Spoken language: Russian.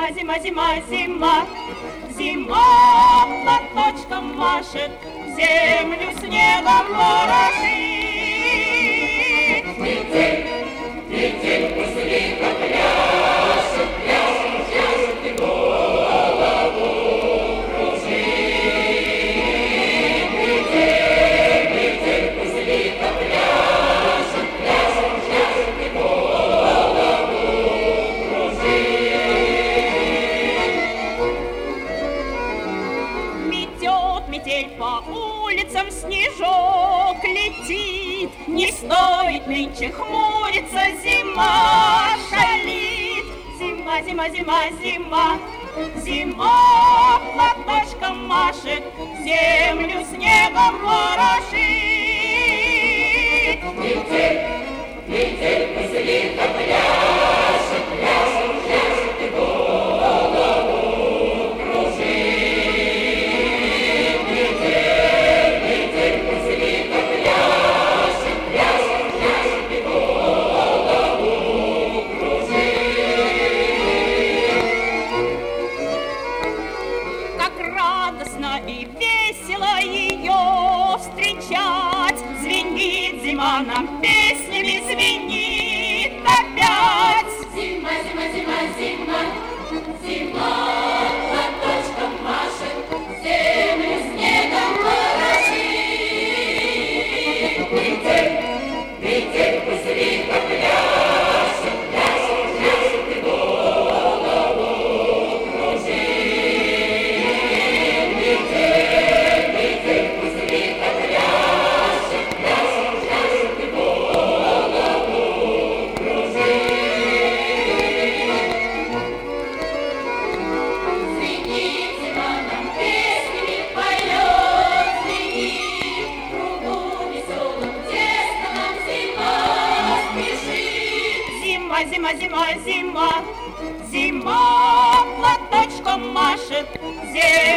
зима, зима, зима. Зима платочком машет, землю снегом ворошит. Метель, метель, пустынька пляшет, пляшет, пляшет и голову кружит. Метель, метель, пустынька пляшет, пляшет, пляшет и голову кружит. Метет метель по улицам, снежок летит. Не стоит нынче хмуриться, зима шалит. Зима, зима, зима, зима. Зима платочком машет, землю снегом ворошит. Метель, метель, пустынька пляшет, пляшет, пляшет и голову кружит. Метель, метель, пустынька пляшет, пляшет, пляшет и голову кружит. Как радостно и весело ее встречать. Звенит зима нам песнями, звенит опять. Зима, зима, зима, зима, зима платочком машет, землю снегом ворошит. Метель, метель, пустынька пляшет, пляшет, пляшет и голову кружит. Метель, метель, пустынька пляшет, пляшет, пляшет и голову кружит. Звенит зима нам песнями поет, звенит кругом веселым тесто нам зима спешит. Зима, зима, зима, зима. Зима платочком машет, землю